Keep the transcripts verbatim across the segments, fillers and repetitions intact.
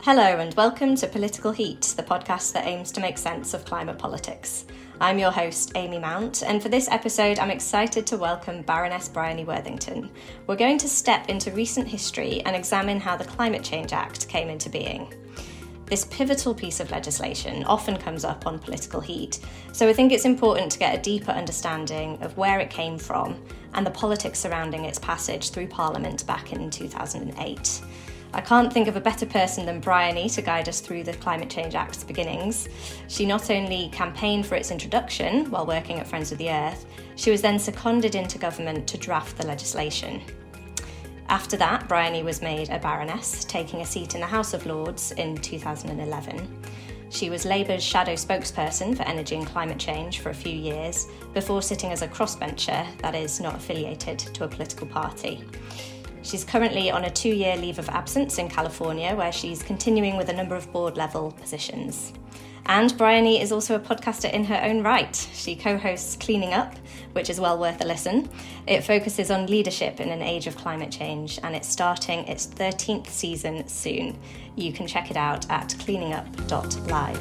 Hello and welcome to Political Heat, the podcast that aims to make sense of climate politics. I'm your host, Amy Mount, and for this episode I'm excited to welcome Baroness Bryony Worthington. We're going to step into recent history and examine how the Climate Change Act came into being. This pivotal piece of legislation often comes up on Political Heat, so I think it's important to get a deeper understanding of where it came from and the politics surrounding its passage through Parliament back in two thousand eight. I can't think of a better person than Bryony to guide us through the Climate Change Act's beginnings. She not only campaigned for its introduction while working at Friends of the Earth, she was then seconded into government to draft the legislation. After that, Bryony was made a baroness, taking a seat in the House of Lords in two thousand eleven. She was Labour's shadow spokesperson for energy and climate change for a few years, before sitting as a crossbencher, that is, not affiliated to a political party. She's currently on a two-year leave of absence in California, where she's continuing with a number of board-level positions. And Bryony is also a podcaster in her own right. She co-hosts Cleaning Up, which is well worth a listen. It focuses on leadership in an age of climate change, and it's starting its thirteenth season soon. You can check it out at cleaning up dot live.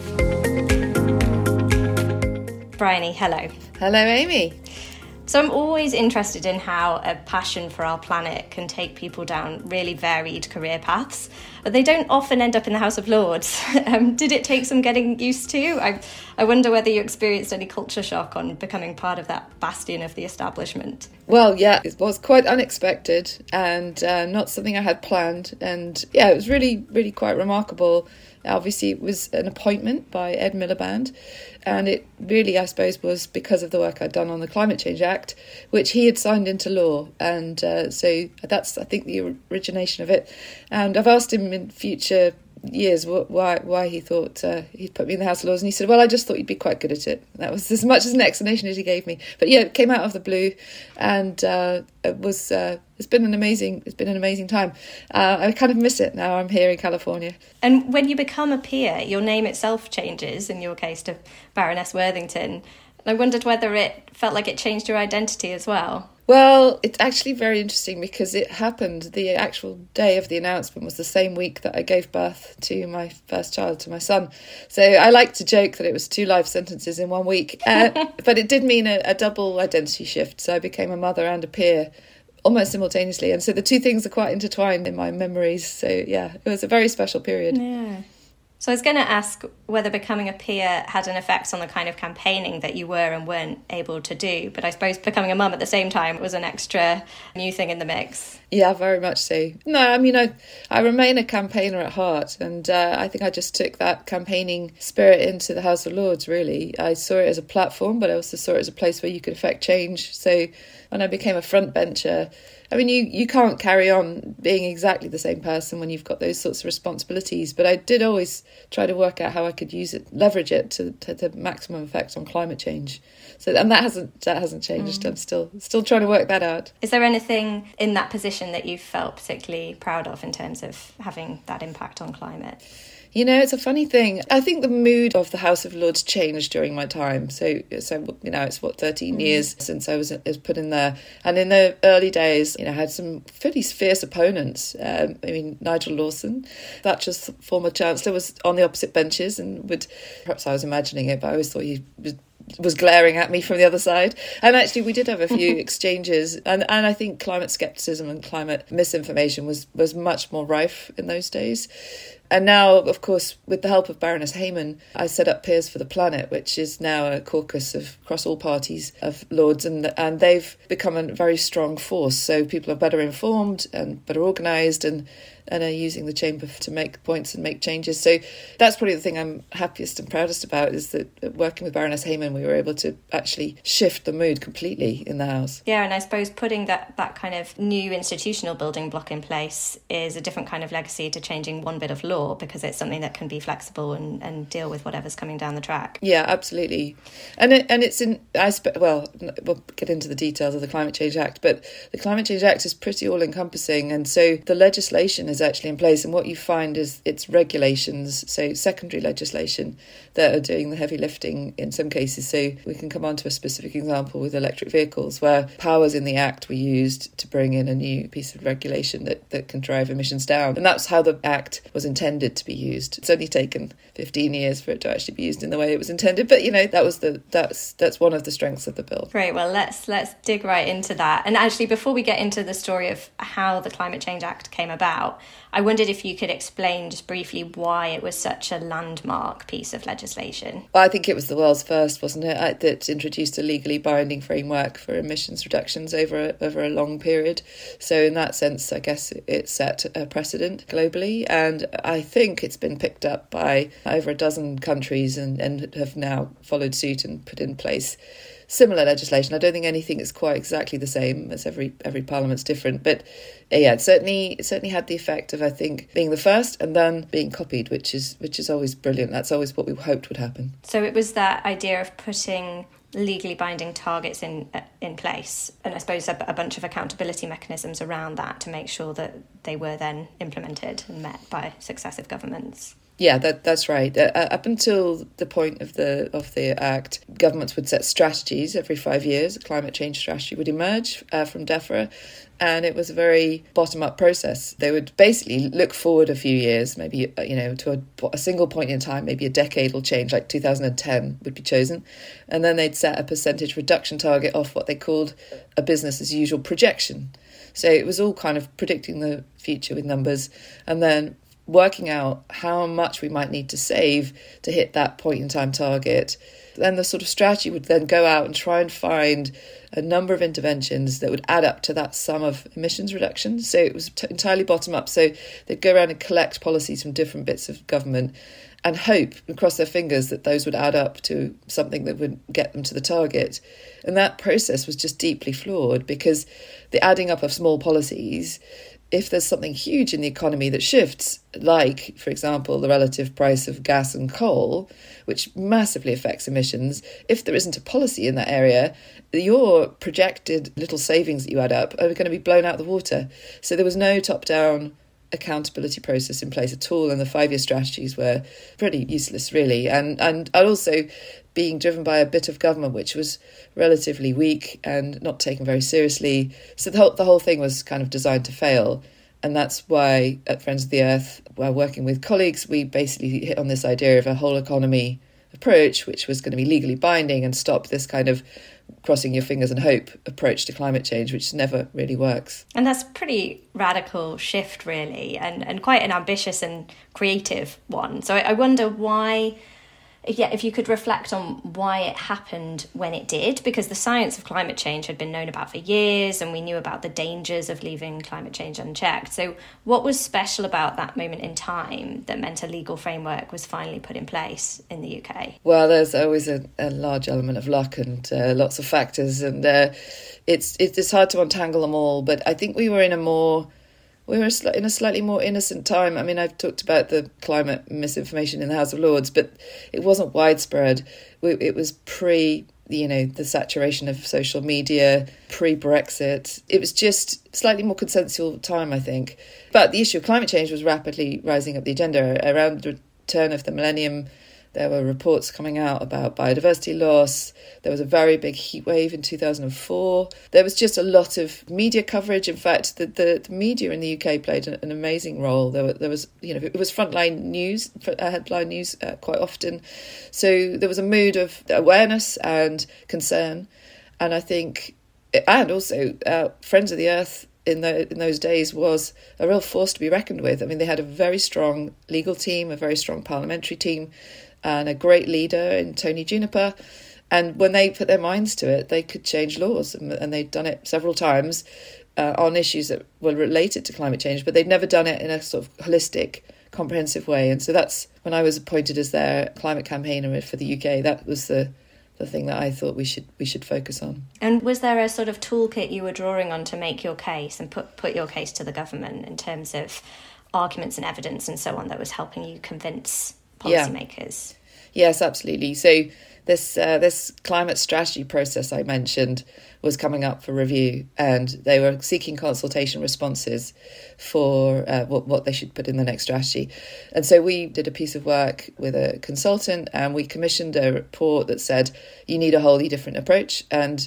Bryony, hello. Hello, Amy. So I'm always interested in how a passion for our planet can take people down really varied career paths, but they don't often end up in the House of Lords. um, did it take some getting used to? I, I wonder whether you experienced any culture shock on becoming part of that bastion of the establishment. Well, yeah, it was quite unexpected and uh, not something I had planned. And yeah, it was really, really quite remarkable. Obviously, it was an appointment by Ed Miliband, and it really, I suppose, was because of the work I'd done on the Climate Change Act, which he had signed into law. And uh, so that's, I think, the origination of it. And I've asked him in future years why why he thought uh, he'd put me in the House of Lords, and he said, well, I just thought you'd be quite good at it. That was as much as an explanation as he gave me. But yeah, it came out of the blue, and uh, it was uh, it's been an amazing it's been an amazing time. uh, I kind of miss it now. I'm here in California. And when you become a peer, your name itself changes, in your case to Baroness Worthington. I wondered whether it felt like it changed your identity as well. Well, it's actually very interesting because it happened, the actual day of the announcement was the same week that I gave birth to my first child, to my son. So I like to joke that it was two life sentences in one week, uh, but it did mean a, a double identity shift. So I became a mother and a peer almost simultaneously. And so the two things are quite intertwined in my memories. So yeah, it was a very special period. Yeah. So I was going to ask whether becoming a peer had an effect on the kind of campaigning that you were and weren't able to do. But I suppose becoming a mum at the same time was an extra new thing in the mix. Yeah, very much so. No, I mean, I I remain a campaigner at heart. And uh, I think I just took that campaigning spirit into the House of Lords, really. I saw it as a platform, but I also saw it as a place where you could affect change. So when I became a frontbencher, I mean, you, you can't carry on being exactly the same person when you've got those sorts of responsibilities. But I did always try to work out how I could use it, leverage it to, to the maximum effect on climate change. So, and that hasn't that hasn't changed. Mm. I'm still still trying to work that out. Is there anything in that position that you felt particularly proud of in terms of having that impact on climate? You know, it's a funny thing. I think the mood of the House of Lords changed during my time. So, so you know, it's what, thirteen mm. years since I was, was put in there. And in the early days, you know, I had some pretty fierce opponents. Um, I mean, Nigel Lawson, Thatcher's former Chancellor, was on the opposite benches and would, perhaps I was imagining it, but I always thought he was was glaring at me from the other side. And actually we did have a few exchanges, and, and I think climate scepticism and climate misinformation was, was much more rife in those days. And now, of course, with the help of Baroness Hayman, I set up Peers for the Planet, which is now a caucus of across all parties of Lords, and and they've become a very strong force. So people are better informed and better organised, and and are using the chamber to make points and make changes. So that's probably the thing I'm happiest and proudest about, is that working with Baroness Hayman, we were able to actually shift the mood completely in the House. Yeah, and I suppose putting that, that kind of new institutional building block in place is a different kind of legacy to changing one bit of law, because it's something that can be flexible and, and deal with whatever's coming down the track. Yeah, absolutely. And it, and it's in, I spe- well, we'll get into the details of the Climate Change Act, but the Climate Change Act is pretty all-encompassing, and so the legislation is actually in place, and what you find is it's regulations, so secondary legislation, that are doing the heavy lifting in some cases. So we can come on to a specific example with electric vehicles, where powers in the Act were used to bring in a new piece of regulation that, that can drive emissions down. And that's how the Act was intended intended to be used. It's only taken fifteen years for it to actually be used in the way it was intended. But, you know, that was the that's that's one of the strengths of the bill. Great. Well, let's let's dig right into that. And actually, before we get into the story of how the Climate Change Act came about, I wondered if you could explain just briefly why it was such a landmark piece of legislation. Well, I think it was the world's first, wasn't it, that introduced a legally binding framework for emissions reductions over a, over a long period. So in that sense, I guess it set a precedent globally. And I think it's been picked up by over a dozen countries and, and have now followed suit and put in place similar legislation. I don't think anything is quite exactly the same, as every every parliament's different, but yeah, it certainly it certainly had the effect of, I think, being the first and then being copied, which is which is always brilliant. That's always what we hoped would happen. So it was that idea of putting legally binding targets in in place, and I suppose a, a bunch of accountability mechanisms around that to make sure that they were then implemented and met by successive governments. Yeah, that that's right. Uh, up until the point of the of the Act, governments would set strategies every five years. A climate change strategy would emerge uh, from DEFRA, and it was a very bottom-up process. They would basically look forward a few years, maybe you know to a, a single point in time, maybe a decadal change, like two thousand ten would be chosen, and then they'd set a percentage reduction target off what they called a business-as-usual projection. So it was all kind of predicting the future with numbers, and then working out how much we might need to save to hit that point in time target. Then the sort of strategy would then go out and try and find a number of interventions that would add up to that sum of emissions reductions. So it was t- entirely bottom up. So they'd go around and collect policies from different bits of government and hope and cross their fingers that those would add up to something that would get them to the target. And that process was just deeply flawed, because the adding up of small policies, if there's something huge in the economy that shifts, like, for example, the relative price of gas and coal, which massively affects emissions, if there isn't a policy in that area, your projected little savings that you add up are going to be blown out of the water. So there was no top-down accountability process in place at all, and the five-year strategies were pretty useless, really. And and also being driven by a bit of government which was relatively weak and not taken very seriously. So the whole, the whole thing was kind of designed to fail. And that's why at Friends of the Earth, while working with colleagues, we basically hit on this idea of a whole economy approach, which was going to be legally binding and stop this kind of crossing your fingers and hope approach to climate change, which never really works. And that's a pretty radical shift, really, and, and quite an ambitious and creative one. So I, I wonder why... Yeah, if you could reflect on why it happened when it did, because the science of climate change had been known about for years and we knew about the dangers of leaving climate change unchecked. So what was special about that moment in time that meant a legal framework was finally put in place in the U K? Well, there's always a, a large element of luck and uh, lots of factors, and uh, it's it's hard to untangle them all. But I think we were in a more... We were in a slightly more innocent time. I mean, I've talked about the climate misinformation in the House of Lords, but it wasn't widespread. It was pre, you know, the saturation of social media, pre-Brexit. It was just slightly more consensual time, I think. But the issue of climate change was rapidly rising up the agenda. Around the turn of the millennium, there were reports coming out about biodiversity loss. There was a very big heat wave in two thousand four. There was just a lot of media coverage. In fact, the, the, the media in the U K played an, an amazing role. There, were, there was, you know, it was frontline news, headline news uh, quite often. So there was a mood of awareness and concern. And I think, and also uh, Friends of the Earth in the in those days was a real force to be reckoned with. I mean, they had a very strong legal team, a very strong parliamentary team, and a great leader in Tony Juniper. And when they put their minds to it, they could change laws. And, and they'd done it several times uh, on issues that were related to climate change, but they'd never done it in a sort of holistic, comprehensive way. And so that's when I was appointed as their climate campaigner for the U K, that was the the thing that I thought we should we should focus on. And was there a sort of toolkit you were drawing on to make your case and put, put your case to the government in terms of arguments and evidence and so on that was helping you convince policymakers? Yeah. Yes, absolutely. So this uh, this climate strategy process I mentioned was coming up for review, and they were seeking consultation responses for uh, what, what they should put in the next strategy. And so we did a piece of work with a consultant, and we commissioned a report that said you need a wholly different approach. And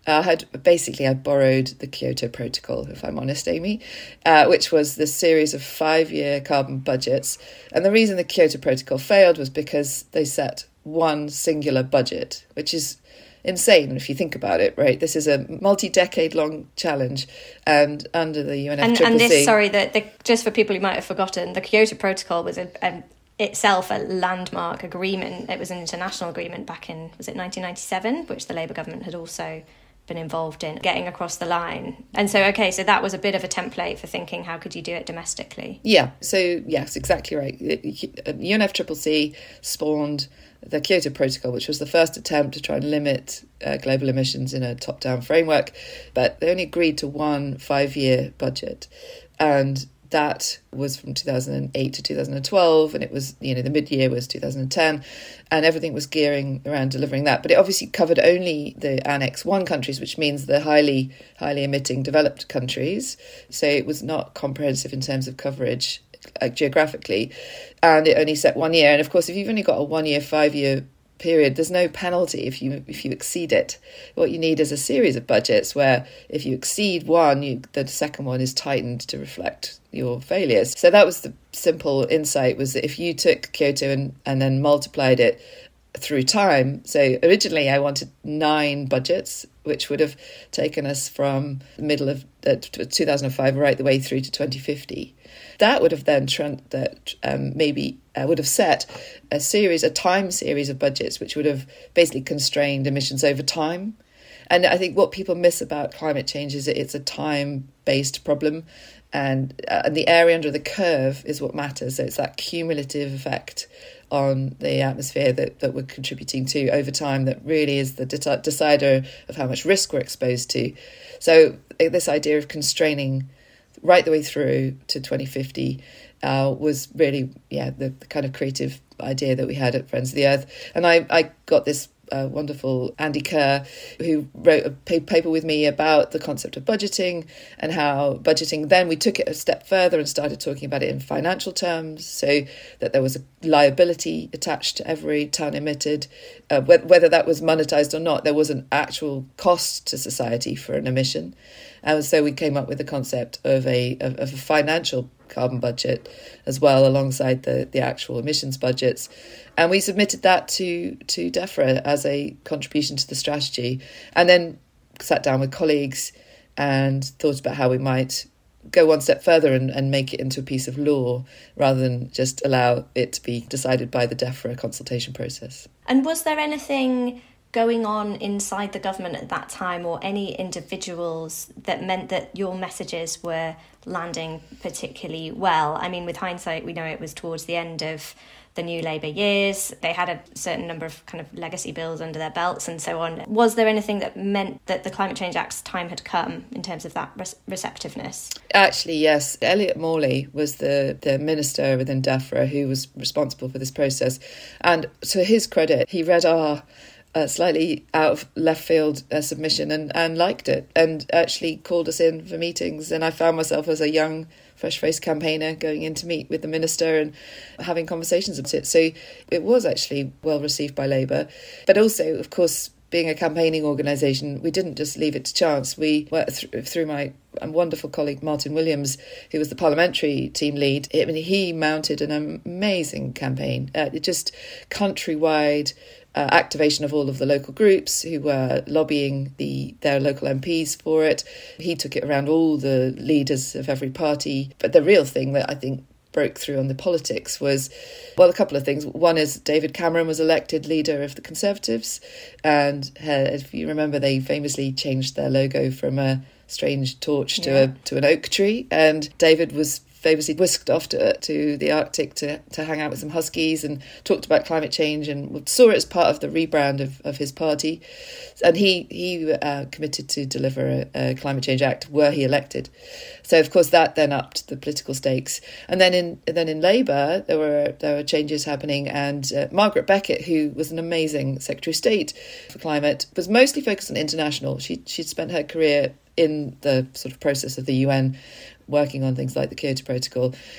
I had basically I borrowed the Kyoto Protocol, if I'm honest, Amy, uh, which was this series of five-year carbon budgets. And the reason the Kyoto Protocol failed was because they set one singular budget, which is insane if you think about it, right? This is a multi-decade long challenge, and under the U N F C C C... And, and this, sorry, the, the, just for people who might have forgotten, the Kyoto Protocol was a, a, itself a landmark agreement. It was an international agreement back in, was it nineteen ninety-seven, which the Labour government had also been involved in getting across the line. And so, okay, so that was a bit of a template for thinking, how could you do it domestically? Yeah, so yes, exactly right. U N F C C C spawned the Kyoto Protocol, which was the first attempt to try and limit uh, global emissions in a top-down framework, but they only agreed to one five-year budget. And that was from two thousand eight to two thousand twelve, and it was, you know, the mid-year was two thousand ten, and everything was gearing around delivering that. But it obviously covered only the Annex one countries, which means the highly, highly emitting developed countries. So it was not comprehensive in terms of coverage uh, geographically, and it only set one year. And of course, if you've only got a one-year, five-year period, there's no penalty if you if you exceed it. What you need is a series of budgets where if you exceed one, you, the second one is tightened to reflect your failures. So that was the simple insight, was that if you took Kyoto and, and then multiplied it through time. So originally I wanted nine budgets, which would have taken us from the middle of uh, two thousand five right the way through to twenty fifty. That would have then trend, that um, maybe uh, would have set a series, a time series of budgets, which would have basically constrained emissions over time. And I think what people miss about climate change is that it's a time-based problem, and uh, and the area under the curve is what matters. So it's that cumulative effect on the atmosphere that, that we're contributing to over time that really is the de- decider of how much risk we're exposed to. So uh, this idea of constraining right the way through to twenty fifty uh, was really, yeah, the, the kind of creative idea that we had at Friends of the Earth. And I, I got this uh, wonderful Andy Kerr, who wrote a paper with me about the concept of budgeting and how budgeting, then we took it a step further and started talking about it in financial terms, so that there was a liability attached to every tonne emitted. Uh, whether that was monetized or not, there was an actual cost to society for an emission. And so we came up with the concept of a of, of a financial carbon budget as well, alongside the, the actual emissions budgets. And we submitted that to, to DEFRA as a contribution to the strategy, and then sat down with colleagues and thought about how we might go one step further and, and make it into a piece of law, rather than just allow it to be decided by the DEFRA consultation process. And was there anything going on inside the government at that time, or any individuals that meant that your messages were landing particularly well? I mean, with hindsight, we know it was towards the end of the new Labour years. They had a certain number of kind of legacy bills under their belts and so on. Was there anything that meant that the Climate Change Act's time had come in terms of that re- receptiveness? Actually, yes. Elliot Morley was the, the minister within DEFRA who was responsible for this process. And to his credit, he read our Uh, slightly out of left field uh, submission and, and liked it, and actually called us in for meetings. And I found myself as a young, fresh-faced campaigner going in to meet with the minister and having conversations about it. So it was actually well received by Labour. But also, of course, being a campaigning organisation, we didn't just leave it to chance. We went th- through my wonderful colleague Martin Williams, who was the parliamentary team lead. I mean, he mounted an amazing campaign, uh, just countrywide Uh, activation of all of the local groups who were lobbying the their local M Ps for it. He took it around all the leaders of every party. But the real thing that I think broke through on the politics was, well, a couple of things. One is David Cameron was elected leader of the Conservatives, and uh, if you remember, they famously changed their logo from a strange torch to yeah. a to an oak tree, and David was famously whisked off to, to the Arctic to, to hang out with some huskies and talked about climate change, and saw it as part of the rebrand of, of his party. And he he uh, committed to deliver a, a Climate Change Act were he elected. So of course that then upped the political stakes. And then in then in Labour there were there were changes happening, and uh, Margaret Beckett, who was an amazing Secretary of State for climate, was mostly focused on international. She she'd spent her career in the sort of process of the U N, working on things like the Kyoto Protocol.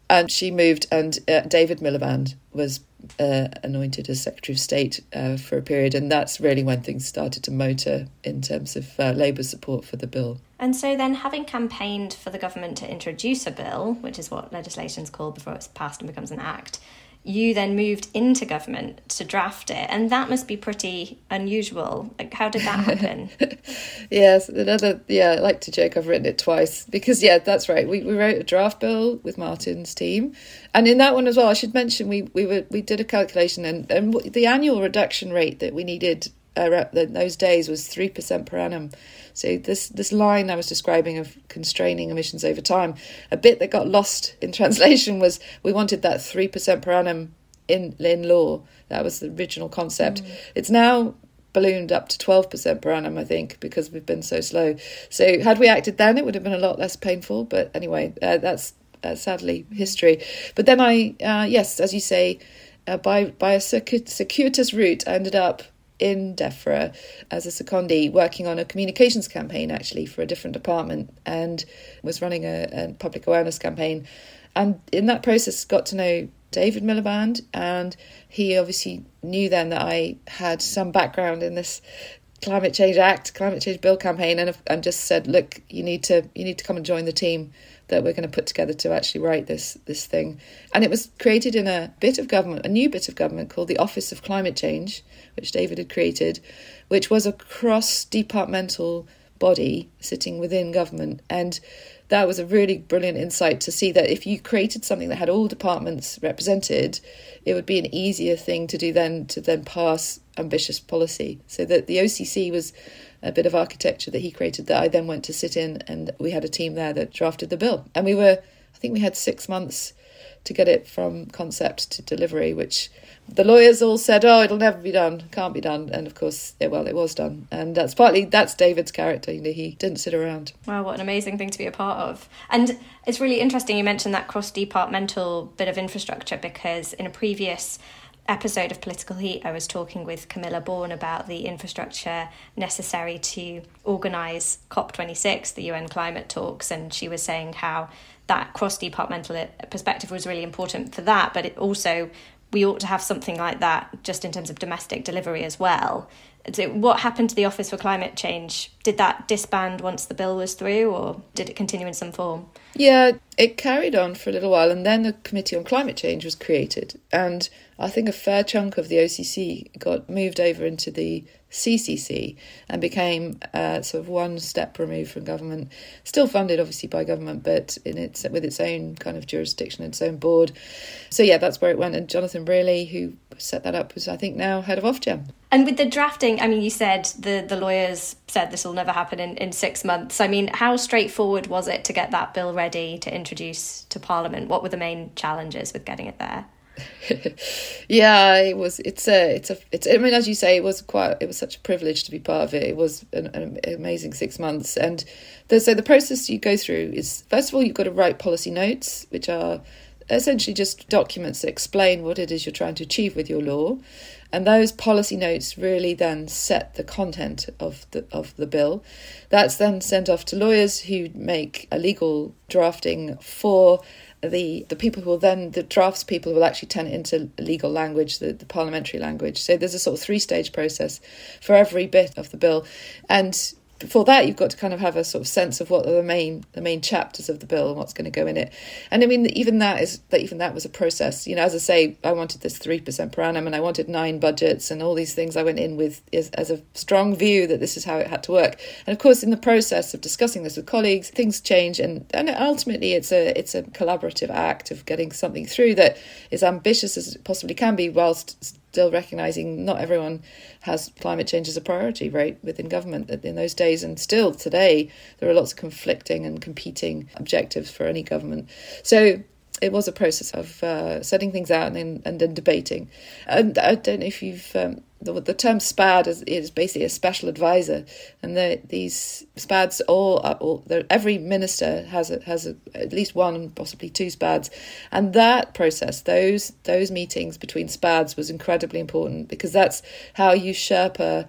And she moved, and uh, David Miliband was uh, anointed as Secretary of State uh, for a period, and that's really when things started to motor in terms of uh, Labour's support for the bill. And so then, having campaigned for the government to introduce a bill, which is what legislation's called before it's passed and becomes an act, you then moved into government to draft it, and that must be pretty unusual. Like, how did that happen? Yes, another, yeah, I like to joke I've written it twice, because, yeah, that's right. We we wrote a draft bill with Martin's team, and in that one as well, I should mention, we we were we did a calculation, and, and the annual reduction rate that we needed uh, in those days was three percent per annum. So this this line I was describing of constraining emissions over time, a bit that got lost in translation was we wanted that three percent per annum in, in law. That was the original concept. Mm. It's now ballooned up to twelve percent per annum, I think, because we've been so slow. So had we acted then, it would have been a lot less painful. But anyway, uh, that's uh, sadly history. But then I, uh, yes, as you say, uh, by, by a circuit, circuitous route, I ended up in DEFRA as a secondee, working on a communications campaign actually for a different department, and was running a, a public awareness campaign. And in that process got to know David Miliband, and he obviously knew then that I had some background in this Climate Change Act, Climate Change Bill campaign, and, and just said, look, you need to you need to come and join the team that we're going to put together to actually write this this thing. And it was created in a bit of government, a new bit of government called the Office of Climate Change, which David had created, which was a cross-departmental body sitting within government. And that was a really brilliant insight to see that if you created something that had all departments represented, it would be an easier thing to do then to then pass ambitious policy. So that the O C C was a bit of architecture that he created that I then went to sit in, and we had a team there that drafted the bill. And we were, I think we had six months to get it from concept to delivery, which the lawyers all said, oh, it'll never be done, can't be done. And of course, it, well, it was done. And that's partly, that's David's character, you know, he didn't sit around. Wow, what an amazing thing to be a part of. And it's really interesting you mentioned that cross-departmental bit of infrastructure, because in a previous episode of Political Heat, I was talking with Camilla Bourne about the infrastructure necessary to organise COP twenty-six, the U N climate talks, and she was saying how that cross-departmental perspective was really important for that, but it also, we ought to have something like that just in terms of domestic delivery as well. So what happened to the Office for Climate Change? Did that disband once the bill was through, or did it continue in some form? Yeah, it carried on for a little while, and then the Committee on Climate Change was created. And I think a fair chunk of the O C C got moved over into the C C C and became uh, sort of one step removed from government, still funded obviously by government, but in its with its own kind of jurisdiction, its own board. So yeah, that's where it went. And Jonathan Brearley, who set that up, was I think now head of Ofgem. And with the drafting, I mean, you said the, the lawyers said this will never happen in, in six months. I mean, how straightforward was it to get that bill ready to introduce to Parliament? What were the main challenges with getting it there? yeah, it was. It's a. It's a. It's. I mean, as you say, it was quite. It was such a privilege to be part of it. It was an, an amazing six months. And the, so the process you go through is, first of all, you've got to write policy notes, which are essentially just documents that explain what it is you're trying to achieve with your law. And those policy notes really then set the content of the of the bill. That's then sent off to lawyers who make a legal drafting for the the people who will then, the drafts people who will actually turn it into legal language, the, the parliamentary language. So there's a sort of three-stage process for every bit of the bill. And before that, you've got to kind of have a sort of sense of what are the main the main chapters of the bill and what's going to go in it. And I mean, even that is that even that was a process. You know, as I say, I wanted this three percent per annum, and I wanted nine budgets and all these things. I went in with as, as a strong view that this is how it had to work. And of course, in the process of discussing this with colleagues, things change, and and ultimately, it's a it's a collaborative act of getting something through that is ambitious as it possibly can be, whilst still recognising not everyone has climate change as a priority, right, within government in those days. And still today, there are lots of conflicting and competing objectives for any government. So it was a process of uh, setting things out and then, and then debating. And I don't know if you've... Um, the, the term SPAD is, is basically a special advisor. And the, these SPADs, all, are, all every minister has a, has a, at least one, possibly two SPADs. And that process, those those meetings between SPADs was incredibly important, because that's how you Sherpa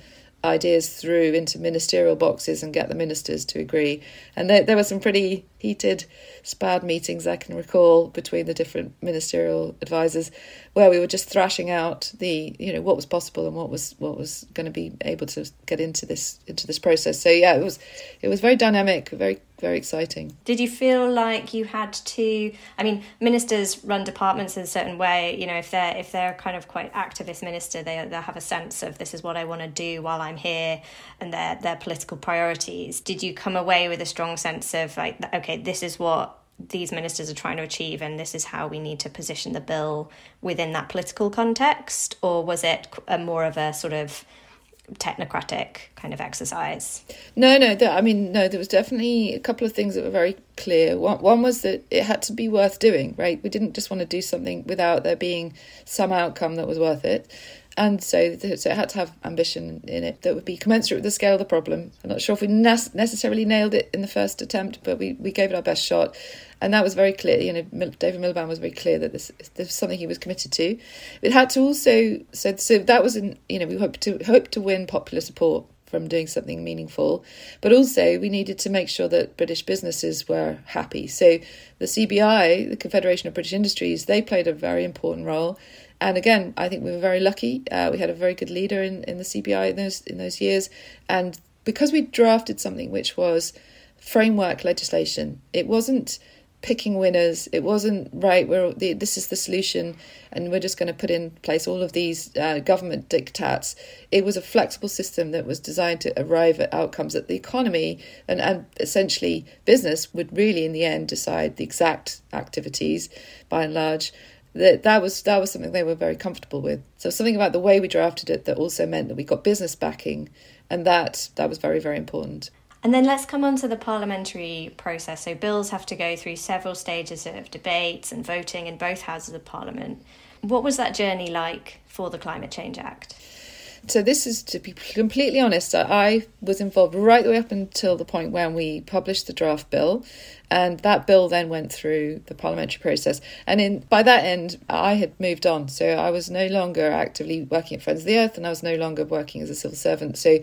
ideas through into ministerial boxes and get the ministers to agree. And there, there were some pretty heated SPAD meetings I can recall between the different ministerial advisors, where we were just thrashing out the, you know, what was possible and what was what was going to be able to get into this into this process. So yeah, it was it was very dynamic, very very exciting. Did you feel like you had to, I mean, ministers run departments in a certain way, you know, if they're if they're kind of quite activist minister, they they have a sense of this is what I want to do while I'm here and their their political priorities. Did you come away with a strong sense of like, okay, this is what these ministers are trying to achieve and this is how we need to position the bill within that political context? Or was it a more of a sort of technocratic kind of exercise? No, no, that, I mean, no, there was definitely a couple of things that were very clear. One, one was that it had to be worth doing, right? We didn't just want to do something without there being some outcome that was worth it. And so, so it had to have ambition in it that would be commensurate with the scale of the problem. I'm not sure if we ne- necessarily nailed it in the first attempt, but we, we gave it our best shot. And that was very clear. You know, David Miliband was very clear that this, this was something he was committed to. It had to also, so, so that was, an, you know, we hoped to hope to win popular support from doing something meaningful. But also we needed to make sure that British businesses were happy. So the C B I, the Confederation of British Industries, they played a very important role. And again, I think we were very lucky. Uh, we had a very good leader in, in the C B I in those in those years. And because we drafted something which was framework legislation, it wasn't picking winners. It wasn't, right, we're, the, this is the solution and we're just going to put in place all of these uh, government diktats. It was a flexible system that was designed to arrive at outcomes that the economy and, and essentially business would really in the end decide the exact activities by and large. That that was that was something they were very comfortable with. So something about the way we drafted it that also meant that we got business backing, and that that was very, very important. And then let's come on to the parliamentary process. So bills have to go through several stages of debates and voting in both houses of Parliament. What was that journey like for the Climate Change Act? So this is, to be completely honest, I was involved right the way up until the point when we published the draft bill. And that bill then went through the parliamentary process. And in by that end, I had moved on. So I was no longer actively working at Friends of the Earth and I was no longer working as a civil servant. So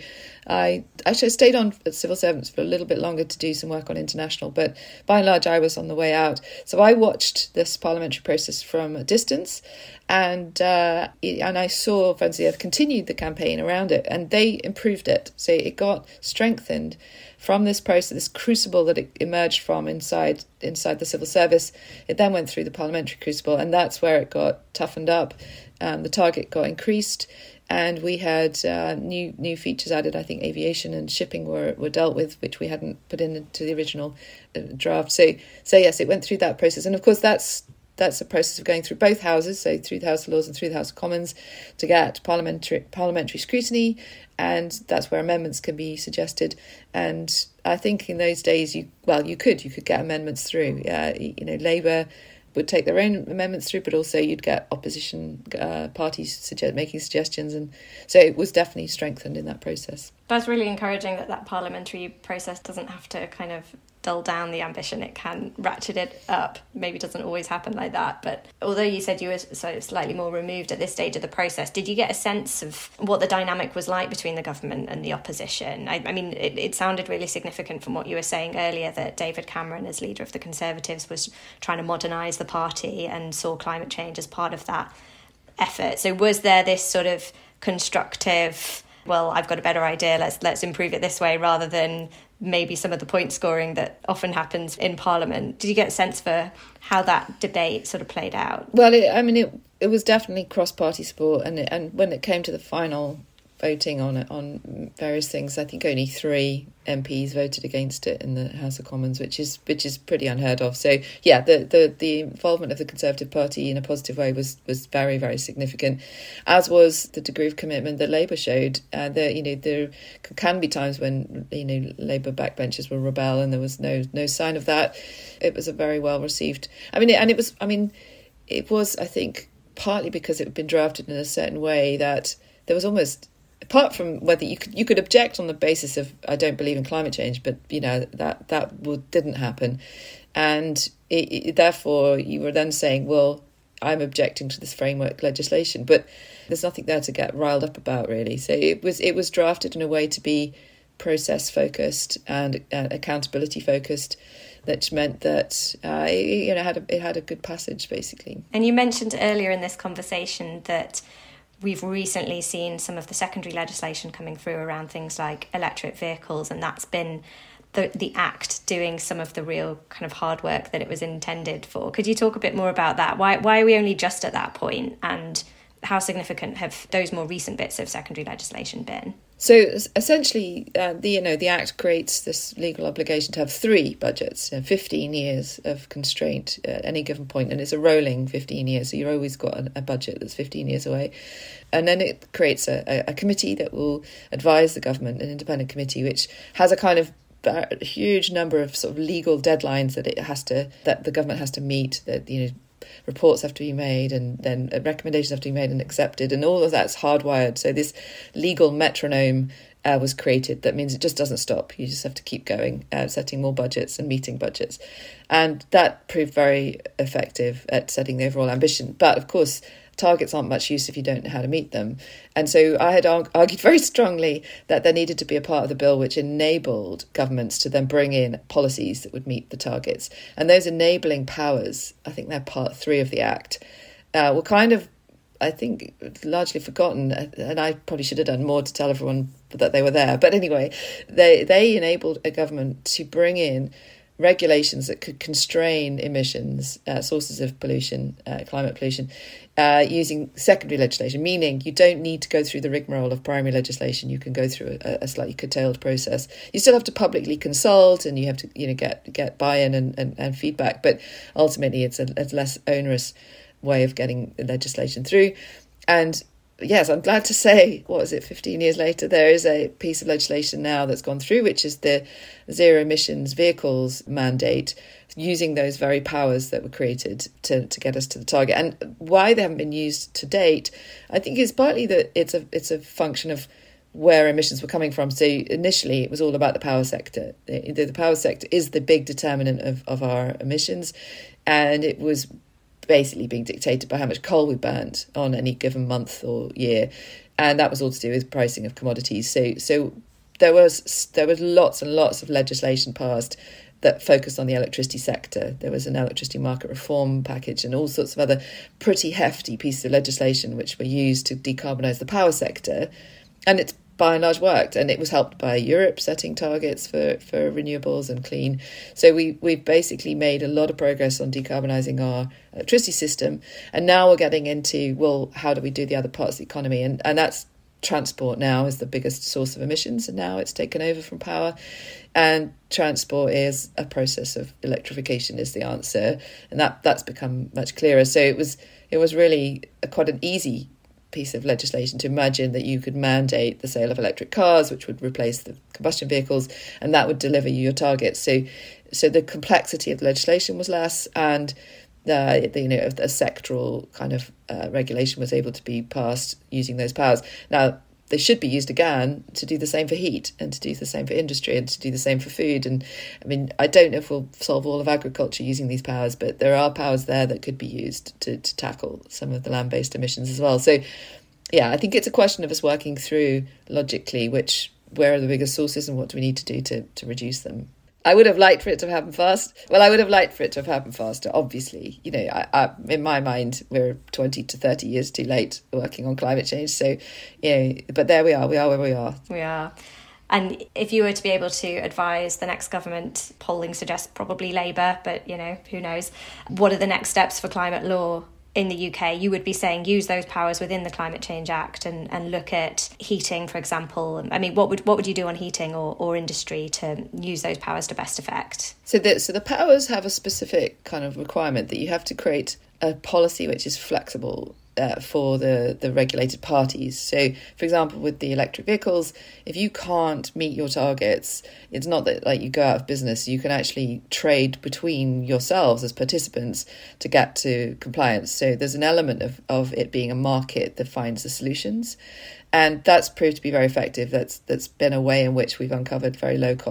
I actually stayed on at civil servants for a little bit longer to do some work on international. But by and large, I was on the way out. So I watched this parliamentary process from a distance. And uh, and I saw Friends of the Earth continued the campaign around it. And they improved it. So it got strengthened from this process, this crucible that it emerged from inside inside the civil service. It then went through the parliamentary crucible, and that's where it got toughened up. Um, the target got increased, and we had uh, new new features added. I think aviation and shipping were, were dealt with, which we hadn't put into the original uh, draft. So, so yes, it went through that process, and of course that's that's a process of going through both houses, so through the House of Lords and through the House of Commons, to get parliamentary parliamentary scrutiny. And that's where amendments can be suggested. And I think in those days, you well, you could you could get amendments through. Uh, you know, Labour would take their own amendments through, but also you'd get opposition uh, parties suggest, making suggestions. And so it was definitely strengthened in that process. That's really encouraging that that parliamentary process doesn't have to kind of dull down the ambition. It can ratchet it up. Maybe it doesn't always happen like that. But although you said you were so slightly more removed at this stage of the process, did you get a sense of what the dynamic was like between the government and the opposition? I, I mean, it, it sounded really significant from what you were saying earlier that David Cameron, as leader of the Conservatives, was trying to modernise the party and saw climate change as part of that effort. So was there this sort of constructive, well, I've got a better idea, let's let's improve it this way, rather than maybe some of the point scoring that often happens in Parliament? Did you get a sense for how that debate sort of played out? Well, it, I mean, it it was definitely cross-party support, and it, and when it came to the final voting on it, on various things, I think only three M Ps voted against it in the House of Commons, which is which is pretty unheard of. So yeah, the the, the involvement of the Conservative Party in a positive way was was very, very significant, as was the degree of commitment that Labour showed. Uh, there, you know, there can be times when, you know, Labour backbenchers will rebel, and there was no no sign of that. It was a very well received. I mean, and it was. I mean, it was. I think partly because it had been drafted in a certain way that there was almost, apart from whether you could you could object on the basis of I don't believe in climate change, but you know that that would, didn't happen, and it, it, therefore you were then saying, well, I'm objecting to this framework legislation, but there's nothing there to get riled up about, really. So it was it was drafted in a way to be process focused and uh, accountability focused, that meant that uh, it, you know had a, it had a good passage, basically. And you mentioned earlier in this conversation that we've recently seen some of the secondary legislation coming through around things like electric vehicles, and that's been the the Act doing some of the real kind of hard work that it was intended for. Could you talk a bit more about that? Why why are we only just at that point, and how significant have those more recent bits of secondary legislation been? So essentially, uh, the you know the Act creates this legal obligation to have three budgets, you know, fifteen years of constraint at any given point, and it's a rolling fifteen years. So you've always got a, a budget that's fifteen years away, and then it creates a, a, a committee that will advise the government, an independent committee, which has a kind of a huge number of sort of legal deadlines that it has to that the government has to meet. That you know. Reports have to be made, and then recommendations have to be made and accepted, and all of that's hardwired. So this legal metronome uh, was created. That means it just doesn't stop. You just have to keep going, uh, setting more budgets and meeting budgets. And that proved very effective at setting the overall ambition. But of course, targets aren't much use if you don't know how to meet them. And so I had argued very strongly that there needed to be a part of the bill which enabled governments to then bring in policies that would meet the targets. And those enabling powers, I think they're part three of the Act, uh, were kind of, I think, largely forgotten. And I probably should have done more to tell everyone that they were there. But anyway, they, they enabled a government to bring in regulations that could constrain emissions, uh, sources of pollution, uh, climate pollution, uh, using secondary legislation, meaning you don't need to go through the rigmarole of primary legislation. You can go through a, a slightly curtailed process. You still have to publicly consult, and you have to, you know, get get buy-in and, and, and feedback, but ultimately it's a, a less onerous way of getting legislation through. And yes, I'm glad to say, what is it, fifteen years later, there is a piece of legislation now that's gone through, which is the zero emissions vehicles mandate, using those very powers that were created to, to get us to the target. And why they haven't been used to date, I think is partly that it's a it's a function of where emissions were coming from. So initially it was all about the power sector. The, the power sector is the big determinant of, of our emissions, and it was basically being dictated by how much coal we burnt on any given month or year, and that was all to do with pricing of commodities. So, so there was there was lots and lots of legislation passed that focused on the electricity sector. There was an electricity market reform package and all sorts of other pretty hefty pieces of legislation which were used to decarbonise the power sector, and it's by and large worked, and it was helped by Europe setting targets for, for renewables and clean. So we, we've basically made a lot of progress on decarbonising our electricity system, and now we're getting into, well, how do we do the other parts of the economy? And, and that's transport now is the biggest source of emissions, and now it's taken over from power. And transport is a process of electrification is the answer, and that, that's become much clearer. So it was it was really a, quite an easy piece of legislation to imagine that you could mandate the sale of electric cars, which would replace the combustion vehicles, and that would deliver you your targets. So, so the complexity of the legislation was less, and uh, the, you know, a sectoral kind of uh, regulation was able to be passed using those powers. Now, they should be used again to do the same for heat, and to do the same for industry, and to do the same for food. And I mean, I don't know if we'll solve all of agriculture using these powers, but there are powers there that could be used to, to tackle some of the land-based emissions as well. So, yeah, I think it's a question of us working through logically which where are the biggest sources and what do we need to do to, to reduce them. I would have liked for it to have happened fast. Well, I would have liked for it to have happened faster, obviously. You know, I, I, in my mind, we're twenty to thirty years too late working on climate change. So, you know, but there we are. We are where we are. We are. And if you were to be able to advise the next government, polling suggests probably Labour, but, you know, who knows, what are the next steps for climate law in the U K? You would be saying use those powers within the Climate Change Act and, and look at heating, for example. I mean, what would what would you do on heating or, or industry to use those powers to best effect? So the, so the powers have a specific kind of requirement that you have to create a policy which is flexible uh, for the, the regulated parties. So, for example, with the electric vehicles, if you can't meet your targets, it's not that like you go out of business. You can actually trade between yourselves as participants to get to compliance. So there's an element of, of it being a market that finds the solutions. And that's proved to be very effective. That's that's been a way in which we've uncovered very low cost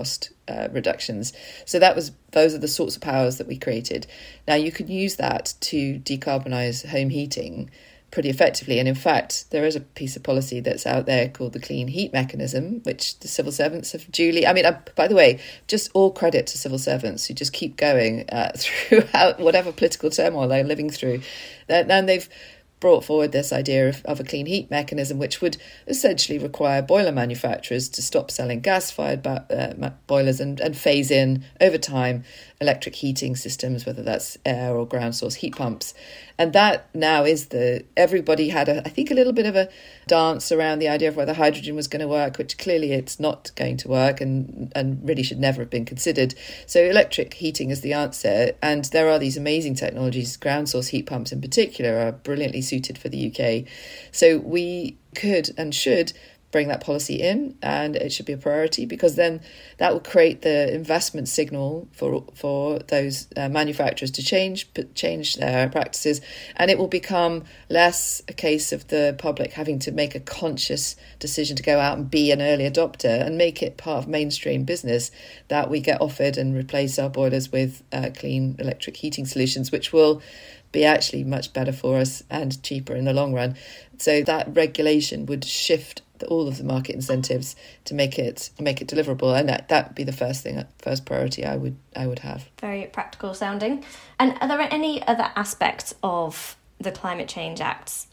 uh, reductions. So that was those are the sorts of powers that we created. Now you can use that to decarbonise home heating pretty effectively. And in fact, there is a piece of policy that's out there called the Clean Heat Mechanism, which the civil servants have duly... I mean, uh, by the way, just all credit to civil servants who just keep going uh, throughout whatever political turmoil they're living through. Uh, and they've brought forward this idea of, of a clean heat mechanism, which would essentially require boiler manufacturers to stop selling gas-fired ba- uh, boilers and, and phase in, over time, electric heating systems, whether that's air or ground source heat pumps. And that now is the... Everybody had, a, I think, a little bit of a dance around the idea of whether hydrogen was going to work, which clearly it's not going to work and, and really should never have been considered. So electric heating is the answer. And there are these amazing technologies. Ground source heat pumps in particular are brilliantly suited for the U K. So we could and should bring that policy in, and it should be a priority, because then that will create the investment signal for for those uh, manufacturers to change change their practices, and it will become less a case of the public having to make a conscious decision to go out and be an early adopter and make it part of mainstream business, that we get offered and replace our boilers with uh, clean electric heating solutions, which will be actually much better for us and cheaper in the long run. So that regulation would shift all of the market incentives to make it make it deliverable, and that that would be the first thing, first priority I would I would have. Very practical sounding. And are there any other aspects of the Climate Change Act's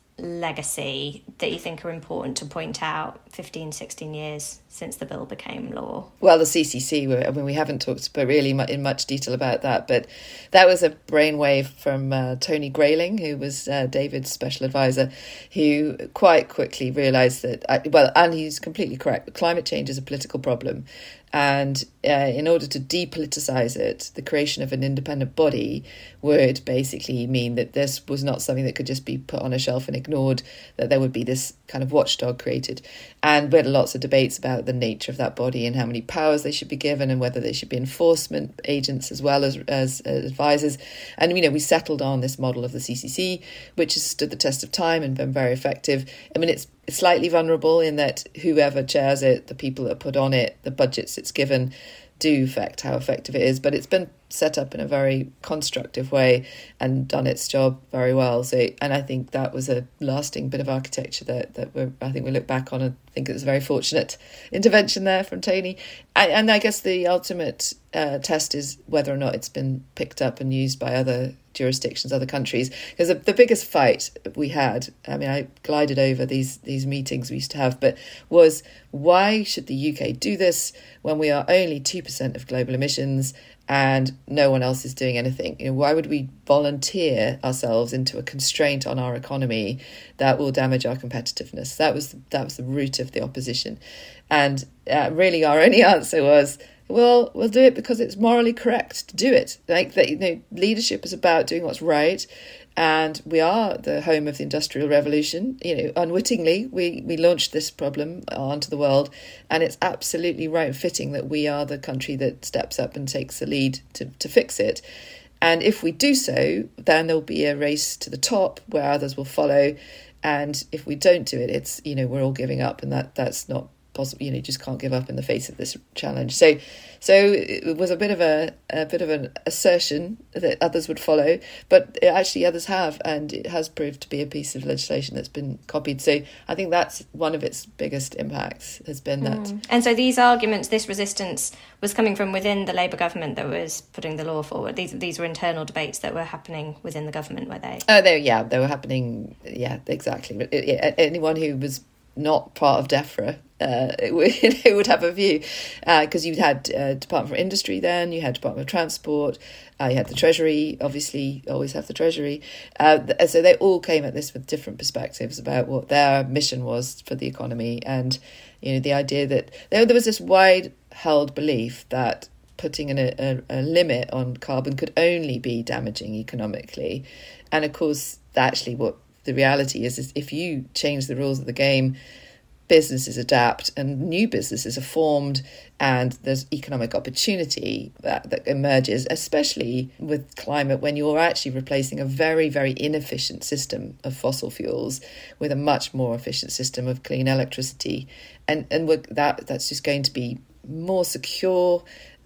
legacy that you think are important to point out fifteen, sixteen years since the bill became law? Well, the C C C, I mean, we haven't talked but really in much detail about that, but that was a brainwave from uh, Tony Grayling, who was uh, David's special advisor, who quite quickly realised that, uh, well, and he's completely correct, climate change is a political problem. And uh, in order to depoliticise it, the creation of an independent body would basically mean that this was not something that could just be put on a shelf and ignored, that there would be this kind of watchdog created. And we had lots of debates about the nature of that body and how many powers they should be given and whether they should be enforcement agents as well as, as, as advisors. And, you know, we settled on this model of the C C C, which has stood the test of time and been very effective. I mean, it's slightly vulnerable in that whoever chairs it, the people that put on it, the budgets it's given, do affect how effective it is, but it's been set up in a very constructive way and done its job very well. So, and I think that was a lasting bit of architecture that that we're, I think we look back on and think it was a very fortunate intervention there from Tony. And, and I guess the ultimate uh, test is whether or not it's been picked up and used by other jurisdictions, other countries. Because the, the biggest fight we had, I mean, I glided over these these meetings we used to have, but was why should the U K do this when we are only two percent of global emissions and no one else is doing anything? You know, why would we volunteer ourselves into a constraint on our economy that will damage our competitiveness? That was that was the root of the opposition. And uh, really our only answer was, well, we'll do it because it's morally correct to do it. Like, that, you know, leadership is about doing what's right. And we are the home of the Industrial Revolution. You know, unwittingly, we, we launched this problem onto the world, and it's absolutely right and fitting that we are the country that steps up and takes the lead to, to fix it. And if we do so, then there'll be a race to the top where others will follow. And if we don't do it, it's, you know, we're all giving up, and that that's not possible. You know, you just can't give up in the face of this challenge. So, so it was a bit of a, a bit of an assertion that others would follow, but actually others have, and it has proved to be a piece of legislation that's been copied. So I think that's one of its biggest impacts, has been that. Mm. And so these arguments, this resistance was coming from within the Labour government that was putting the law forward. These these were internal debates that were happening within the government, were they? Oh, they yeah, they were happening. Yeah, exactly. Anyone who was not part of DEFRA, uh, it, would, it would have a view, because uh, you had uh, Department for Industry then, you had Department of Transport, uh, you had the Treasury, obviously always have the Treasury. Uh, so they all came at this with different perspectives about what their mission was for the economy. And, you know, the idea that there, there was this wide held belief that putting in a, a, a limit on carbon could only be damaging economically. And of course, actually what the reality is, is if you change the rules of the game, businesses adapt and new businesses are formed, and there's economic opportunity that, that emerges, especially with climate, when you're actually replacing a very, very inefficient system of fossil fuels with a much more efficient system of clean electricity. And and we're, that that's just going to be more secure,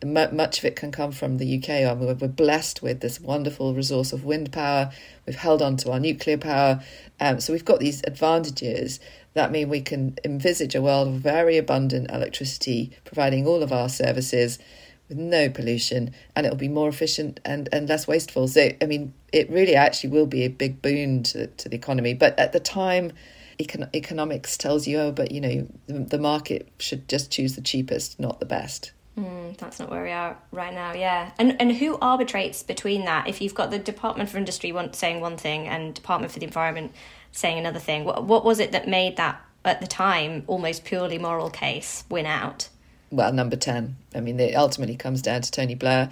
M- much of it can come from the U K. I mean, we're blessed with this wonderful resource of wind power. We've held on to our nuclear power. Um, so we've got these advantages that mean we can envisage a world of very abundant electricity, providing all of our services with no pollution, and it'll be more efficient and, and less wasteful. So, I mean, it really actually will be a big boon to, to the economy. But at the time, econ- economics tells you, oh, but, you know, the, the market should just choose the cheapest, not the best. Mm, that's not where we are right now, yeah. And and who arbitrates between that? If you've got the Department for Industry one, saying one thing and Department for the Environment saying another thing, what, what was it that made that, at the time, almost purely moral case win out? Well, number ten. I mean, it ultimately comes down to Tony Blair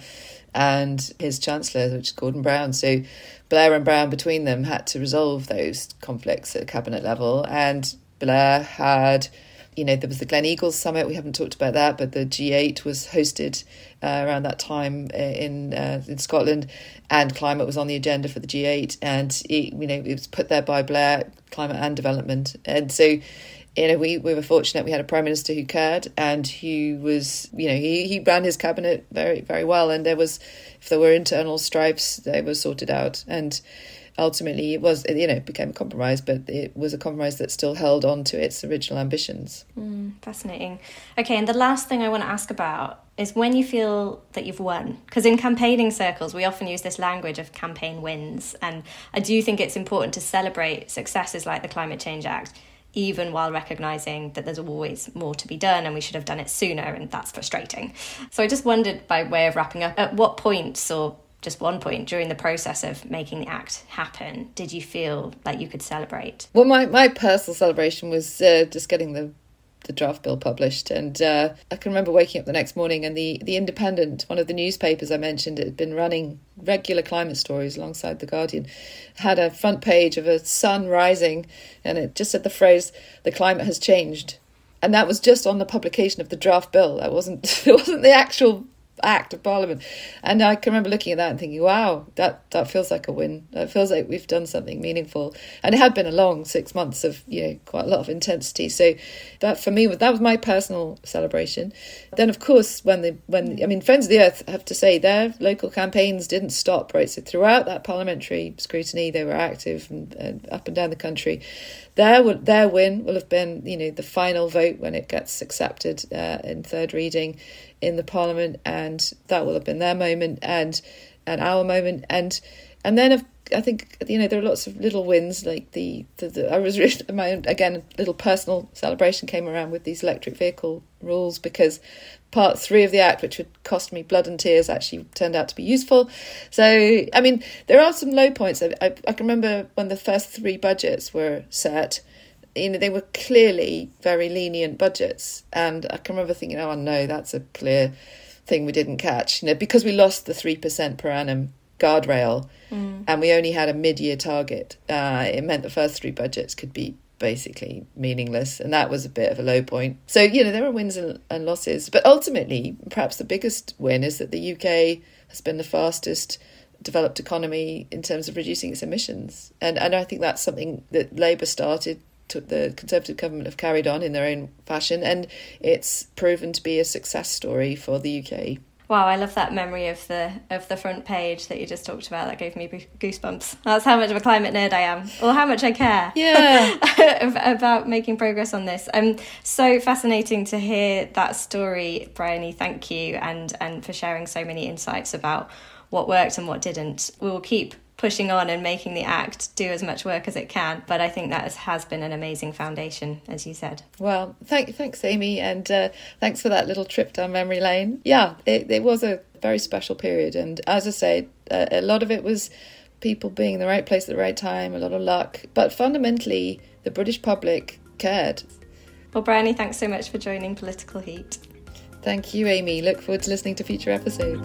and his Chancellor, which is Gordon Brown. So Blair and Brown, between them, had to resolve those conflicts at cabinet level. And Blair had... You know, there was the Glen Eagles Summit. We haven't talked about that, but the G eight was hosted uh, around that time in uh, in Scotland, and climate was on the agenda for the G eight. And it, you know, it was put there by Blair, climate and development. And so, you know, we, we were fortunate. We had a Prime Minister who cared and who was, you know, he, he ran his cabinet very, very well. And there was, if there were internal strifes, they were sorted out. And ultimately, it was, you know, it became a compromise, but it was a compromise that still held on to its original ambitions. Mm, fascinating. Okay, and the last thing I want to ask about is when you feel that you've won. Because in campaigning circles, we often use this language of campaign wins. And I do think it's important to celebrate successes like the Climate Change Act, even while recognising that there's always more to be done and we should have done it sooner, and that's frustrating. So I just wondered, by way of wrapping up, at what points, or just one point during the process of making the act happen, did you feel like you could celebrate? Well, my, my personal celebration was uh, just getting the, the draft bill published. And uh, I can remember waking up the next morning and the, the Independent, one of the newspapers I mentioned, it had been running regular climate stories alongside The Guardian, had a front page of a sun rising, and it just said the phrase, "The climate has changed." And that was just on the publication of the draft bill. That wasn't, it wasn't the actual act of Parliament. And I can remember looking at that and thinking, wow, that that feels like a win. That feels like we've done something meaningful. And it had been a long six months of, you know, quite a lot of intensity. So that for me, that was my personal celebration. Then of course, when the when I mean Friends of the Earth, I have to say, their local campaigns didn't stop, right? So throughout that parliamentary scrutiny, they were active and, and up and down the country. Their their win will have been, you know, the final vote when it gets accepted uh, in third reading in the Parliament, and that will have been their moment and and our moment. And and then I think, you know, there are lots of little wins, like the, the, the I was my own, again, little personal celebration came around with these electric vehicle rules, because part three of the Act, which would cost me blood and tears, actually turned out to be useful. So, I mean, there are some low points. I, I, I can remember when the first three budgets were set, you know, they were clearly very lenient budgets. And I can remember thinking, oh, no, that's a clear thing we didn't catch, you know, because we lost the three percent per annum guardrail mm. and we only had a mid-year target. Uh, it meant the first three budgets could be basically meaningless, and that was a bit of a low point. So, you know, there are wins and, and losses, but ultimately perhaps the biggest win is that the U K has been the fastest developed economy in terms of reducing its emissions, and and I think that's something that Labour started, to, the Conservative government have carried on in their own fashion, and it's proven to be a success story for the U K. Wow, I love that memory of the of the front page that you just talked about. That gave me goosebumps. That's how much of a climate nerd I am, or how much I care. Yeah, about making progress on this. Um, so fascinating to hear that story, Bryony. Thank you, and and for sharing so many insights about what worked and what didn't. We will keep pushing on and making the Act do as much work as it can. But I think that has, has been an amazing foundation, as you said. Well, thank, thanks, Amy, and uh, thanks for that little trip down memory lane. Yeah, it, it was a very special period. And as I say, uh, a lot of it was people being in the right place at the right time, a lot of luck. But fundamentally, the British public cared. Well, Bryony, thanks so much for joining Political Heat. Thank you, Amy. Look forward to listening to future episodes.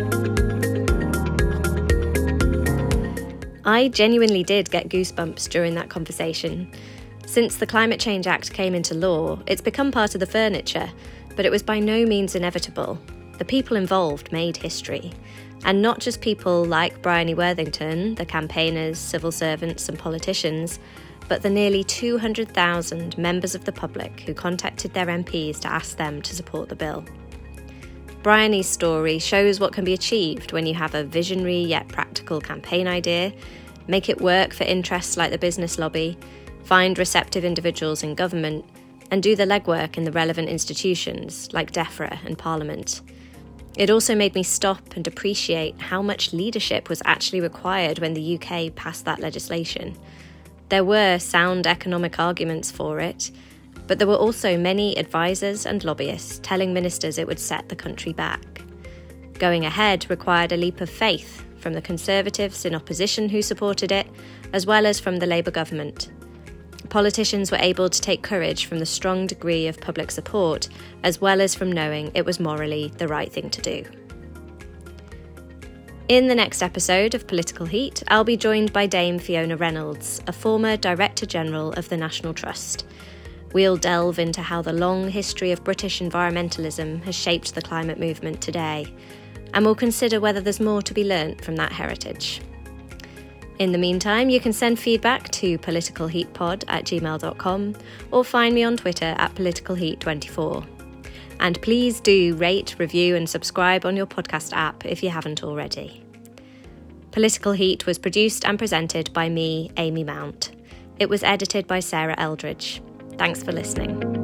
I genuinely did get goosebumps during that conversation. Since the Climate Change Act came into law, it's become part of the furniture, but it was by no means inevitable. The people involved made history. And not just people like Bryony Worthington, the campaigners, civil servants and politicians, but the nearly two hundred thousand members of the public who contacted their M Ps to ask them to support the bill. Bryony's story shows what can be achieved when you have a visionary yet practical campaign idea, make it work for interests like the business lobby, find receptive individuals in government, and do the legwork in the relevant institutions like DEFRA and Parliament. It also made me stop and appreciate how much leadership was actually required when the U K passed that legislation. There were sound economic arguments for it, but there were also many advisors and lobbyists telling ministers it would set the country back. Going ahead required a leap of faith from the Conservatives in opposition who supported it, as well as from the Labour government. Politicians were able to take courage from the strong degree of public support, as well as from knowing it was morally the right thing to do. In the next episode of Political Heat, I'll be joined by Dame Fiona Reynolds, a former Director General of the National Trust. We'll delve into how the long history of British environmentalism has shaped the climate movement today, and we'll consider whether there's more to be learnt from that heritage. In the meantime, you can send feedback to politicalheatpod at gmail dot com or find me on Twitter at politicalheat twenty-four. And please do rate, review and subscribe on your podcast app if you haven't already. Political Heat was produced and presented by me, Amy Mount. It was edited by Sarah Eldridge. Thanks for listening.